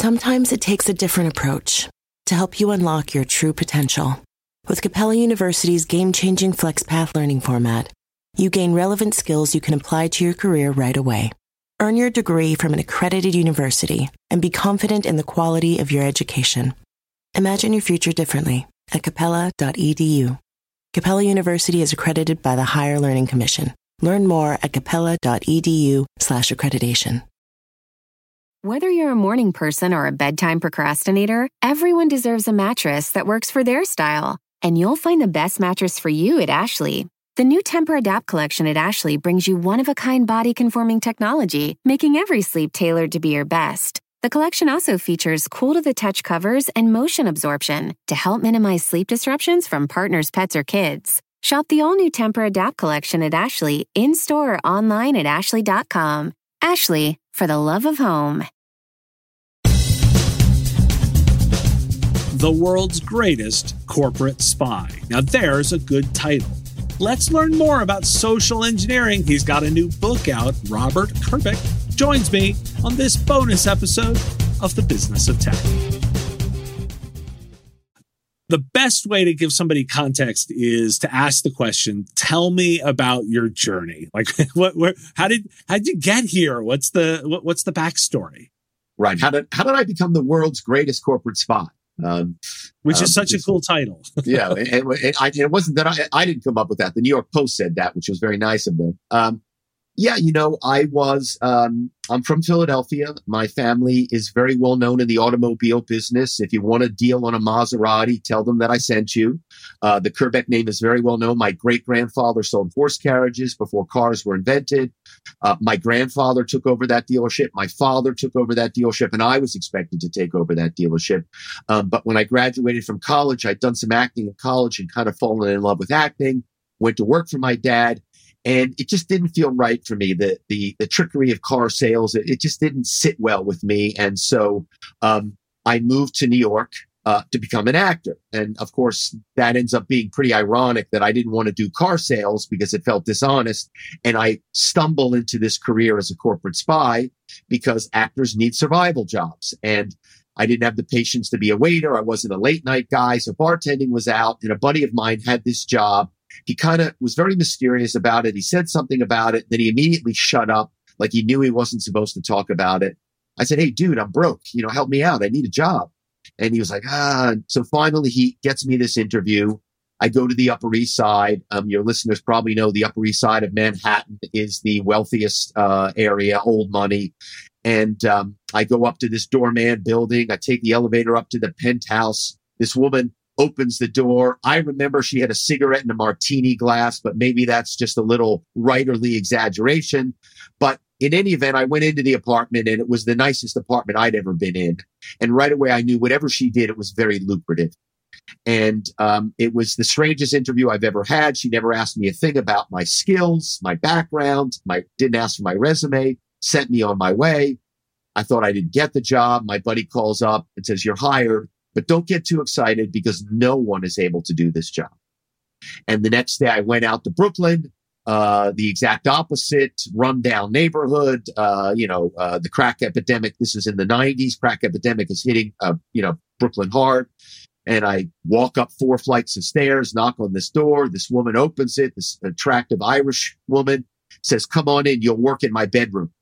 Sometimes it takes a different approach to help you unlock your true potential. With Capella University's game-changing FlexPath learning format, you gain relevant skills you can apply to your career right away. Earn your degree from an accredited university and be confident in the quality of your education. Imagine your future differently at capella.edu. Capella University is accredited by the Higher Learning Commission. Learn more at capella.edu/accreditation. Whether you're a morning person or a bedtime procrastinator, everyone deserves a mattress that works for their style. And you'll find the best mattress for you at Ashley. The new Temper-Adapt collection at Ashley brings you one-of-a-kind body-conforming technology, making every sleep tailored to be your best. The collection also features cool-to-the-touch covers and motion absorption to help minimize sleep disruptions from partners, pets, or kids. Shop the all-new Temper-Adapt collection at Ashley, in-store or online at ashley.com. Ashley, for the love of home. The world's greatest corporate spy. Now there's a good title. Let's learn more about social engineering. He's got a new book out. Robert Kerbeck joins me on this bonus episode of The Business of Tech. The best way to give somebody context is to ask the question, tell me about your journey. Like, how did you get here? What's the backstory? Right. How did I become the world's greatest corporate spy? Which is such a cool title. Yeah. And it wasn't that I didn't come up with that. The New York Post said that, which was very nice of them. Yeah, I'm from Philadelphia. My family is very well known in the automobile business. If you want a deal on a Maserati, tell them that I sent you. The Kerbeck name is very well known. My great-grandfather sold horse carriages before cars were invented. My grandfather took over that dealership. My father took over that dealership, and I was expected to take over that dealership. But when I graduated from college, I'd done some acting in college and kind of fallen in love with acting, went to work for my dad. And it just didn't feel right for me. The trickery of car sales, it just didn't sit well with me. And so, I moved to New York, to become an actor. And of course, that ends up being pretty ironic that I didn't want to do car sales because it felt dishonest. And I stumble into this career as a corporate spy because actors need survival jobs. And I didn't have the patience to be a waiter. I wasn't a late night guy. So bartending was out, and a buddy of mine had this job. He kind of was very mysterious about it. He said something about it. Then he immediately shut up, like he knew he wasn't supposed to talk about it. I said, "Hey, dude, I'm broke. Help me out. I need a job." And he was like, So finally he gets me this interview. I go to the Upper East Side. Your listeners probably know the Upper East Side of Manhattan is the wealthiest area, old money. And I go up to this doorman building. I take the elevator up to the penthouse. This woman opens the door. I remember she had a cigarette in a martini glass, but maybe that's just a little writerly exaggeration. But in any event, I went into the apartment, and it was the nicest apartment I'd ever been in. And right away, I knew whatever she did, it was very lucrative. And it was the strangest interview I've ever had. She never asked me a thing about my skills, my background, didn't ask for my resume, sent me on my way. I thought I didn't get the job. My buddy calls up and says, "You're hired. But don't get too excited because no one is able to do this job." And the next day I went out to Brooklyn, the exact opposite, rundown neighborhood, the crack epidemic. This is in the 90s. Crack epidemic is hitting, Brooklyn hard. And I walk up 4 flights of stairs, knock on this door. This woman opens it. This attractive Irish woman says, "Come on in. You'll work in my bedroom."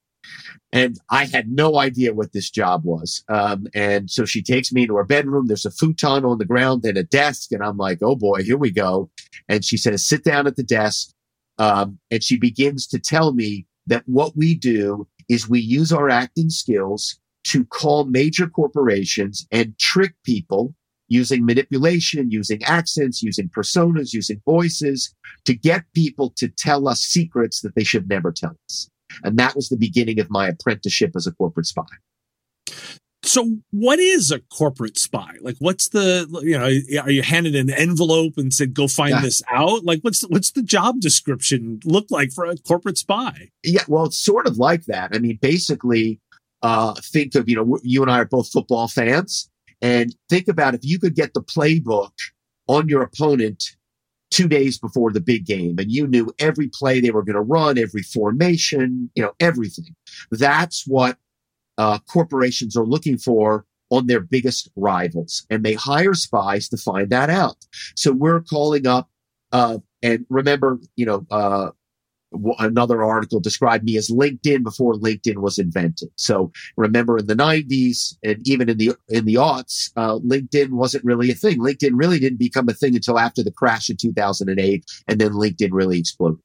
And I had no idea what this job was. And so she takes me into her bedroom. There's a futon on the ground and a desk. And I'm like, oh boy, here we go. And she says, "Sit down at the desk." And she begins to tell me that what we do is we use our acting skills to call major corporations and trick people using manipulation, using accents, using personas, using voices to get people to tell us secrets that they should never tell us. And that was the beginning of my apprenticeship as a corporate spy. So what is a corporate spy? Like, what's are you handed an envelope and said, "Go find this out"? Like, what's the job description look like for a corporate spy? Yeah, well, it's sort of like that. I mean, basically, think of, you and I are both football fans, and think about if you could get the playbook on your opponent 2 days before the big game, and you knew every play they were going to run, every formation, everything. That's what corporations are looking for on their biggest rivals, and they hire spies to find that out. So we're calling up, and remember, another article described me as LinkedIn before LinkedIn was invented. So remember, in the 90s and even in the aughts, LinkedIn wasn't really a thing. LinkedIn really didn't become a thing until after the crash in 2008, and then LinkedIn really exploded.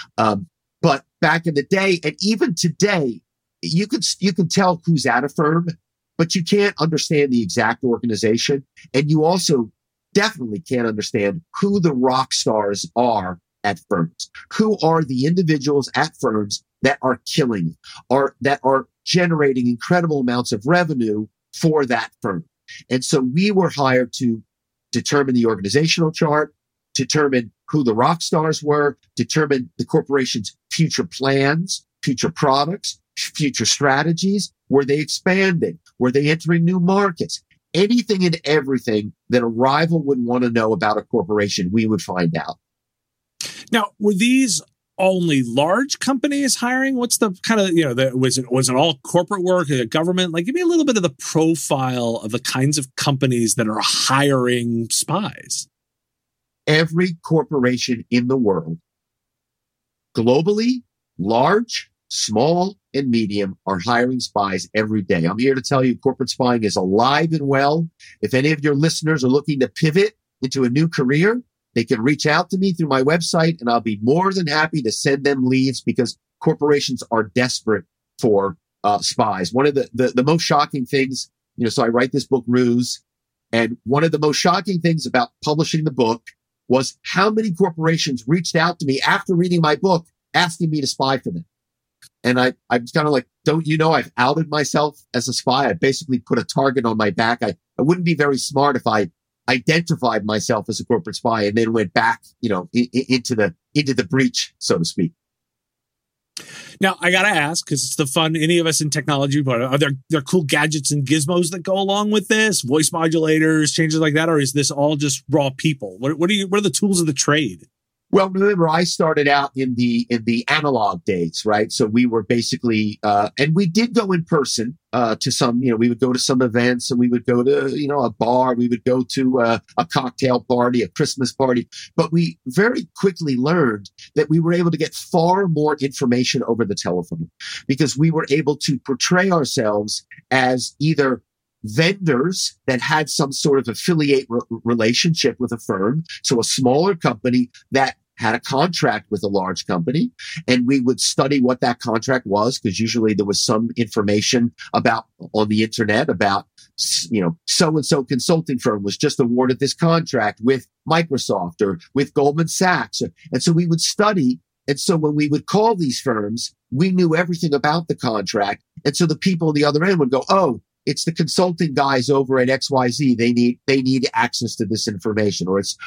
But back in the day, and even today, you can tell who's at a firm, but you can't understand the exact organization. And you also definitely can't understand who the rock stars are at firms. Who are the individuals at firms that are killing, or that are generating incredible amounts of revenue for that firm? And so we were hired to determine the organizational chart, determine who the rock stars were, determine the corporation's future plans, future products, future strategies. Were they expanding? Were they entering new markets? Anything and everything that a rival would want to know about a corporation, we would find out. Now, were these only large companies hiring? What's the kind of, was it all corporate work, government? Like, give me a little bit of the profile of the kinds of companies that are hiring spies. Every corporation in the world, globally, large, small, and medium, are hiring spies every day. I'm here to tell you corporate spying is alive and well. If any of your listeners are looking to pivot into a new career, they can reach out to me through my website, and I'll be more than happy to send them leads, because corporations are desperate for spies. One of the most shocking things, so I write this book, Ruse, and one of the most shocking things about publishing the book was how many corporations reached out to me after reading my book, asking me to spy for them. And I was kind of like, don't you know I've outed myself as a spy? I basically put a target on my back. I wouldn't be very smart if I identified myself as a corporate spy and then went back, into the breach, so to speak. Now, I got to ask, because it's the fun, any of us in technology, but are there cool gadgets and gizmos that go along with this? Voice modulators, changes like that? Or is this all just raw people? What are the tools of the trade? Well, remember, I started out in the analog days, right? So we were basically, and we did go in person, to some, we would go to some events, and we would go to, a bar, we would go to a cocktail party, a Christmas party. But we very quickly learned that we were able to get far more information over the telephone, because we were able to portray ourselves as either vendors that had some sort of affiliate relationship with a firm. So a smaller company that had a contract with a large company, and we would study what that contract was, because usually there was some information about on the internet about, so-and-so consulting firm was just awarded this contract with Microsoft or with Goldman Sachs. And so we would study. And so when we would call these firms, we knew everything about the contract. And so the people on the other end would go, oh, it's the consulting guys over at XYZ. They need access to this information, or it's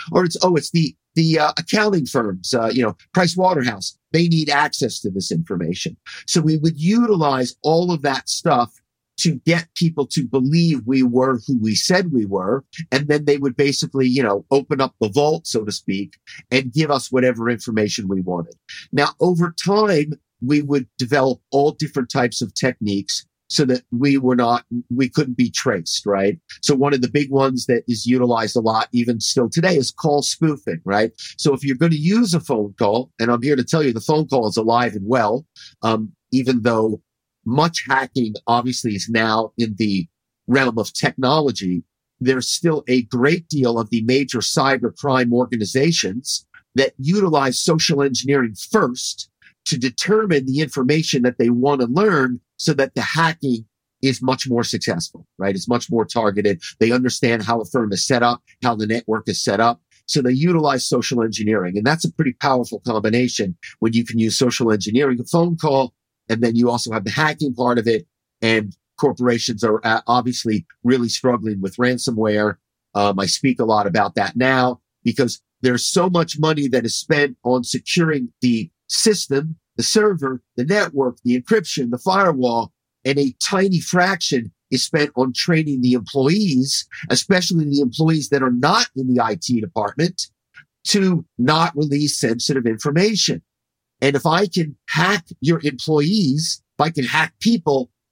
the accounting firms, Price Waterhouse. They need access to this information. So we would utilize all of that stuff to get people to believe we were who we said we were. And then they would basically, open up the vault, so to speak, and give us whatever information we wanted. Now, over time, we would develop all different types of techniques so that we couldn't be traced, right? So one of the big ones that is utilized a lot, even still today, is call spoofing, right? So if you're going to use a phone call, and I'm here to tell you the phone call is alive and well, even though much hacking obviously is now in the realm of technology, there's still a great deal of the major cybercrime organizations that utilize social engineering first to determine the information that they want to learn, so that the hacking is much more successful, right? It's much more targeted. They understand how a firm is set up, how the network is set up. So they utilize social engineering. And that's a pretty powerful combination when you can use social engineering, a phone call, and then you also have the hacking part of it. And corporations are obviously really struggling with ransomware. I speak a lot about that now, because there's so much money that is spent on securing the system, the server, the network, the encryption, the firewall, and a tiny fraction is spent on training the employees, especially the employees that are not in the IT department, to not release sensitive information. And if I can hack your employees, if I can hack people,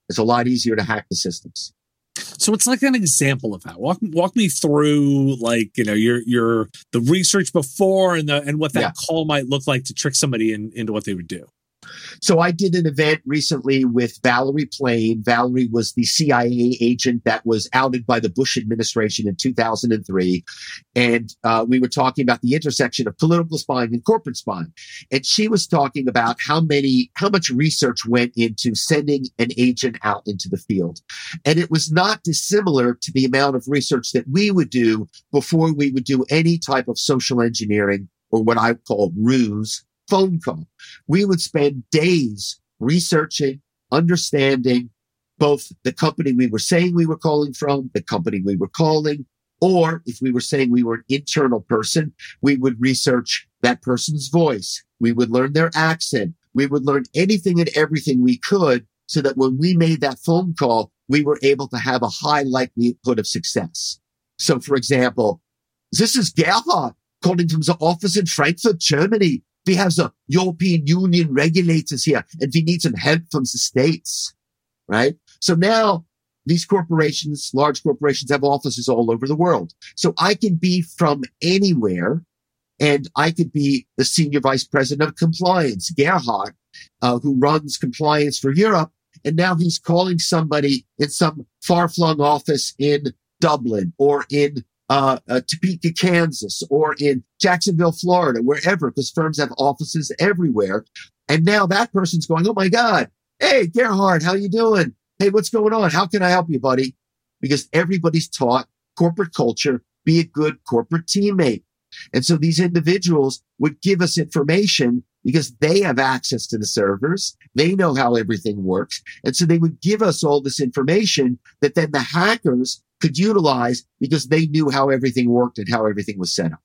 It's a lot easier to hack the systems. So it's like an example of that. Walk me through, like, your the research before and what that call might look like to trick somebody into what they would do. So I did an event recently with Valerie Plame. Valerie was the CIA agent that was outed by the Bush administration in 2003. And we were talking about the intersection of political spying and corporate spying. And she was talking about how much research went into sending an agent out into the field. And it was not dissimilar to the amount of research that we would do before we would do any type of social engineering, or what I call ruse, phone call. We would spend days researching, understanding both the company we were saying we were calling from, the company we were calling, or if we were saying we were an internal person, we would research that person's voice. We would learn their accent. We would learn anything and everything we could so that when we made that phone call, we were able to have a high likelihood of success. So, for example, this is Gerhard calling from the office in Frankfurt, Germany. We have the European Union regulators here, and we need some help from the States, right? So now these corporations, large corporations, have offices all over the world. So I can be from anywhere, and I could be the senior vice president of compliance, Gerhard, who runs compliance for Europe. And now he's calling somebody in some far-flung office in Dublin or in Topeka, Kansas, or in Jacksonville, Florida, wherever, because firms have offices everywhere. And now that person's going, oh my God, hey, Gerhard, how you doing? Hey, what's going on? How can I help you, buddy? Because everybody's taught corporate culture, be a good corporate teammate. And so these individuals would give us information because they have access to the servers. They know how everything works. And so they would give us all this information that then the hackers could utilize because they knew how everything worked and how everything was set up.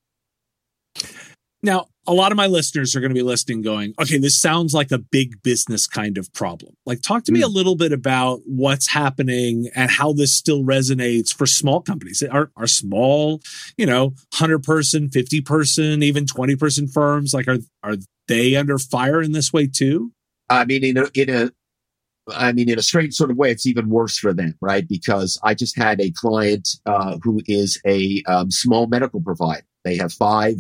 Now, a lot of my listeners are going to be listening going, okay, this sounds like a big business kind of problem. Like, talk to me a little bit about what's happening and how this still resonates for small companies. Are small, 100-person, 50-person, even 20-person firms, like, are they under fire in this way too? I mean, in a strange sort of way, it's even worse for them, right? Because I just had a client who is a small medical provider. They have 5,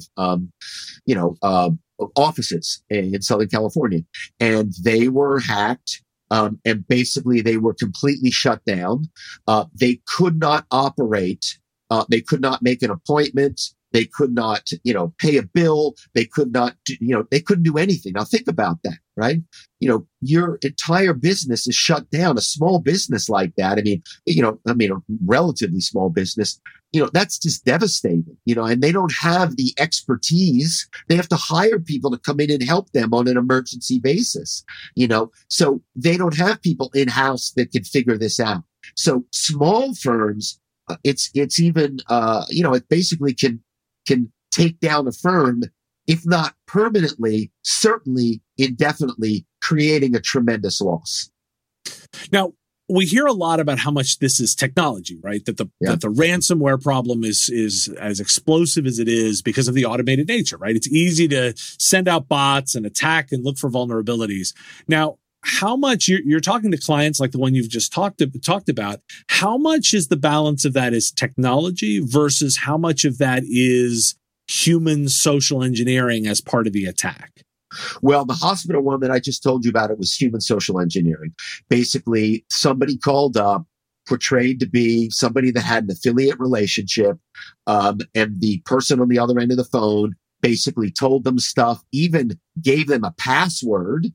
offices in Southern California, and they were hacked. And basically, they were completely shut down. They could not operate. They could not make an appointment. They could not, pay a bill. They could not, they couldn't do anything. Now think about that, right? Your entire business is shut down. A small business like that. A relatively small business, that's just devastating, and they don't have the expertise. They have to hire people to come in and help them on an emergency basis, so they don't have people in-house that can figure this out. So small firms, it's even, it basically can take down a firm, if not permanently, certainly indefinitely, creating a tremendous loss. Now, we hear a lot about how much this is technology, right? That the ransomware problem is as explosive as it is because of the automated nature, right? It's easy to send out bots and attack and look for vulnerabilities. Now, how much you're talking to clients like the one you've just talked about, how much is the balance of that is technology versus how much of that is human social engineering as part of the attack? Well, the hospital one that I just told you about, it was human social engineering. Basically, somebody called up, portrayed to be somebody that had an affiliate relationship, and the person on the other end of the phone basically told them stuff, even gave them a password,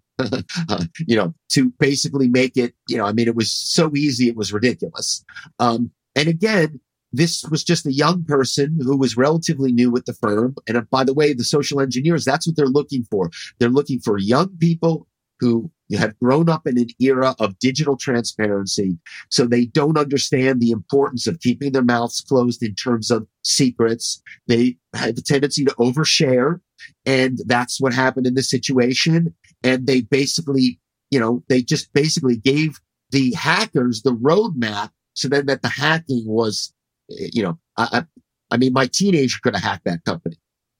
to basically make it, it was so easy, it was ridiculous. And again, this was just a young person who was relatively new with the firm. And by the way, the social engineers, that's what they're looking for. They're looking for young people who have grown up in an era of digital transparency. So they don't understand the importance of keeping their mouths closed in terms of secrets. They have a tendency to overshare. And that's what happened in this situation. And they basically, they just basically gave the hackers the roadmap so then that the hacking was, my teenager could have hacked that company.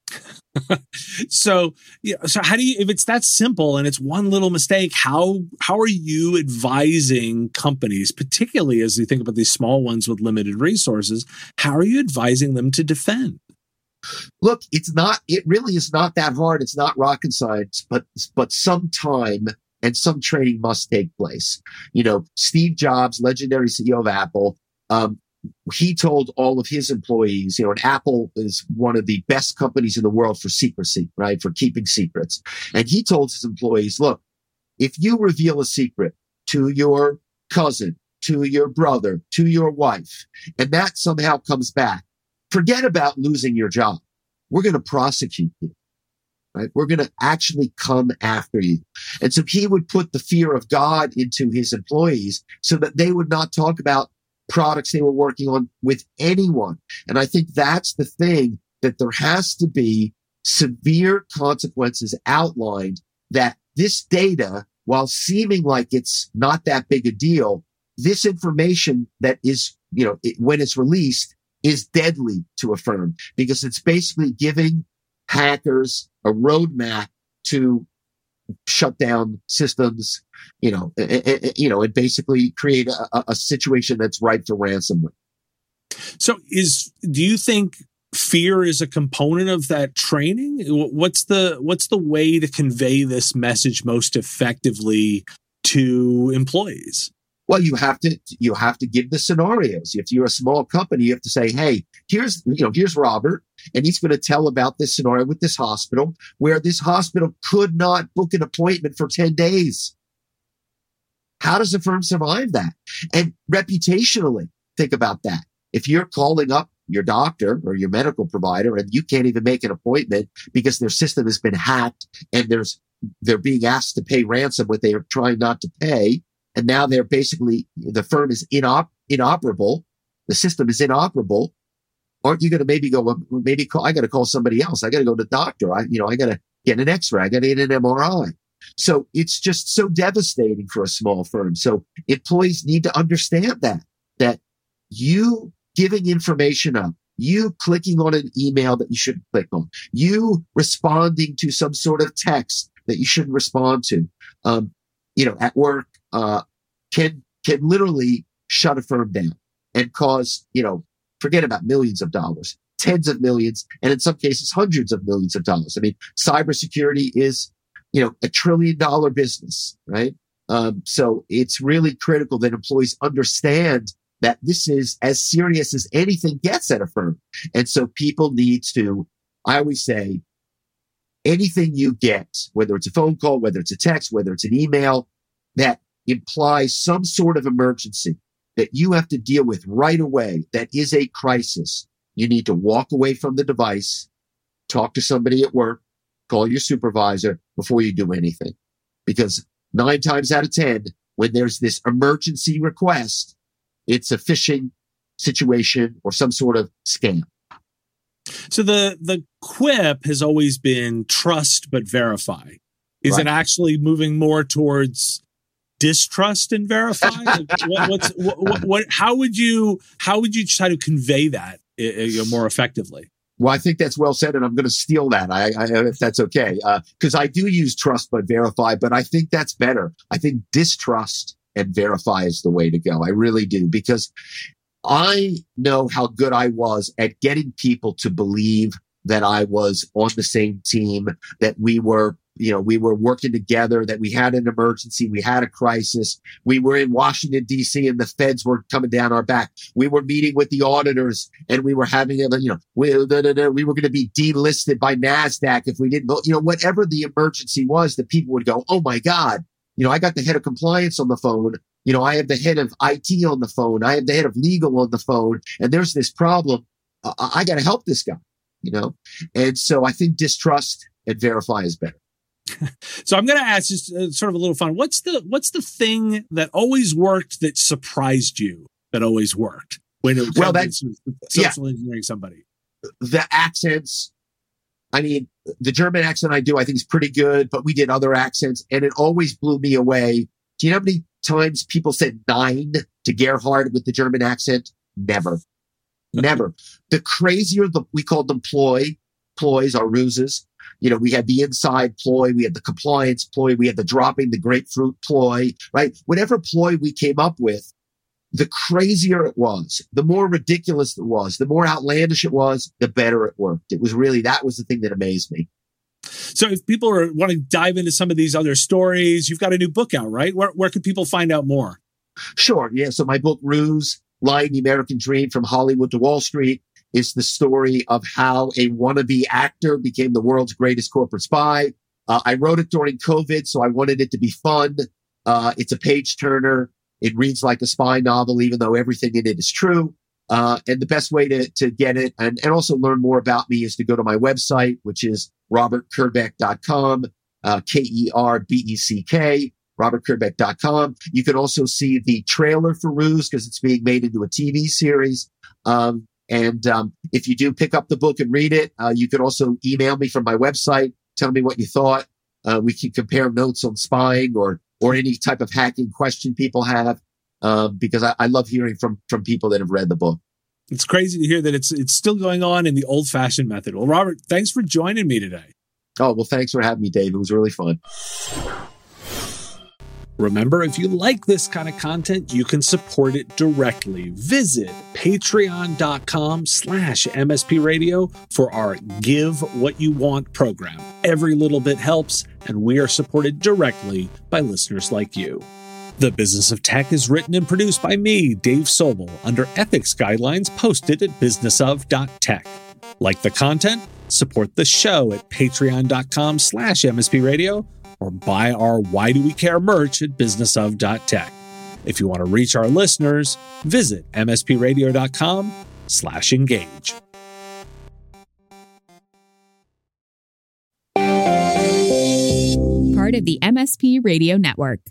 So, yeah, so how do you, if it's that simple and it's one little mistake, how are you advising companies, particularly as you think about these small ones with limited resources, how are you advising them to defend? Look, it really is not that hard. It's not rocket science, but some time and some training must take place. Steve Jobs, legendary CEO of Apple, he told all of his employees, and Apple is one of the best companies in the world for secrecy, right? For keeping secrets. And he told his employees, look, if you reveal a secret to your cousin, to your brother, to your wife, and that somehow comes back, forget about losing your job. We're going to prosecute you, right? We're going to actually come after you. And so he would put the fear of God into his employees so that they would not talk about products they were working on with anyone. And I think that's the thing, that there has to be severe consequences outlined, that this data, while seeming like it's not that big a deal, this information that is, when it's released, is deadly to a firm, because it's basically giving hackers a roadmap to shut down systems, and basically create a situation that's ripe for ransomware. So do you think fear is a component of that training? What's the way to convey this message most effectively to employees? Well, you have to give the scenarios. If you're a small company, you have to say, hey, here's Robert, and he's going to tell about this scenario with this hospital, where this hospital could not book an appointment for 10 days. How does a firm survive that? And reputationally, think about that. If you're calling up your doctor or your medical provider and you can't even make an appointment because their system has been hacked and they're being asked to pay ransom, what they are trying not to pay, and now they're basically, the firm is inoperable. The system is inoperable. Aren't you going to maybe go, I got to call somebody else. I got to go to the doctor. I got to get an x-ray. I got to get an MRI. So it's just so devastating for a small firm. So employees need to understand that you giving information up, you clicking on an email that you shouldn't click on, you responding to some sort of text that you shouldn't respond to, at work, can literally shut a firm down and cause, forget about millions of dollars, tens of millions, and in some cases, hundreds of millions of dollars. I mean, cybersecurity is, $1 trillion business, right? So it's really critical that employees understand that this is as serious as anything gets at a firm. And so people need to, I always say, anything you get, whether it's a phone call, whether it's a text, whether it's an email, that implies some sort of emergency that you have to deal with right away, that is a crisis, you need to walk away from the device, talk to somebody at work, call your supervisor before you do anything. Because 9 times out of 10, when there's this emergency request, it's a phishing situation or some sort of scam. So the quip has always been trust but verify. Is Right. it actually moving more towards distrust and verify? How would you try to convey that more effectively? Well, I think that's well said, and I'm going to steal that. I if that's okay, because I do use trust but verify, but I think that's better. I think distrust and verify is the way to go. I really do, because I know how good I was at getting people to believe that I was on the same team, that we were working together, that we had an emergency, we had a crisis, we were in Washington, D.C., and the feds were coming down our back. We were meeting with the auditors, and we were having, we were going to be delisted by NASDAQ if we didn't vote. Whatever the emergency was, that people would go, oh my God, I got the head of compliance on the phone. I have the head of IT on the phone. I have the head of legal on the phone, and there's this problem. I got to help this guy, And so I think distrust and verify is better. So I'm going to ask just sort of a little fun. What's the thing that always worked that surprised you that always worked when it comes to social engineering somebody? The accents. I mean, the German accent I think is pretty good, but we did other accents and it always blew me away. Do you know how many times people said nein to Gerhard with the German accent? Never. The crazier we called them ploy. ploys, our ruses. We had the inside ploy, we had the compliance ploy, we had the dropping the grapefruit ploy, right? Whatever ploy we came up with, the crazier it was, the more ridiculous it was, the more outlandish it was, the better it worked. It was really, that was the thing that amazed me. So if people want to dive into some of these other stories, you've got a new book out, right? Where can people find out more? Sure. Yeah. So my book, Ruse, Lying the American Dream from Hollywood to Wall Street, is the story of how a wannabe actor became the world's greatest corporate spy. I wrote it during COVID, so I wanted it to be fun. It's a page turner. It reads like a spy novel, even though everything in it is true. And the best way to get it and also learn more about me is to go to my website, which is robertkerbeck.com, Kerbeck, robertkerbeck.com. You can also see the trailer for Ruse because it's being made into a TV series. And if you do pick up the book and read it, you can also email me from my website. Tell me what you thought. We can compare notes on spying or any type of hacking question people have, because I love hearing from people that have read the book. It's crazy to hear that it's still going on in the old-fashioned method. Well, Robert, thanks for joining me today. Oh, well, thanks for having me, Dave. It was really fun. Remember, if you like this kind of content, you can support it directly. Visit patreon.com/MSP Radio for our Give What You Want program. Every little bit helps, and we are supported directly by listeners like you. The Business of Tech is written and produced by me, Dave Sobel, under ethics guidelines posted at businessof.tech. Like the content? Support the show at patreon.com/MSP Radio or buy our Why Do We Care merch at businessof.tech. If you want to reach our listeners, visit mspradio.com/engage. Part of the MSP Radio Network.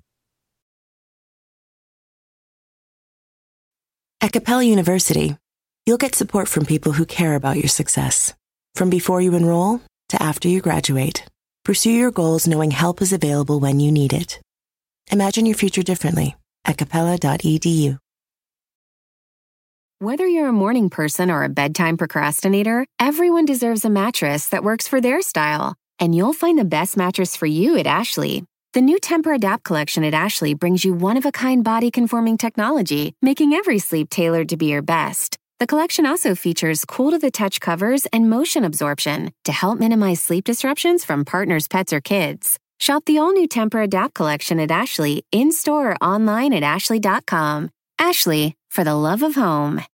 At Capella University, you'll get support from people who care about your success. From before you enroll to after you graduate, pursue your goals knowing help is available when you need it. Imagine your future differently at capella.edu. Whether you're a morning person or a bedtime procrastinator, everyone deserves a mattress that works for their style. And you'll find the best mattress for you at Ashley. The new Tempur-Adapt collection at Ashley brings you one-of-a-kind body-conforming technology, making every sleep tailored to be your best. The collection also features cool-to-the-touch covers and motion absorption to help minimize sleep disruptions from partners, pets, or kids. Shop the all-new Tempur-Adapt collection at Ashley, in-store or online at ashley.com. Ashley, for the love of home.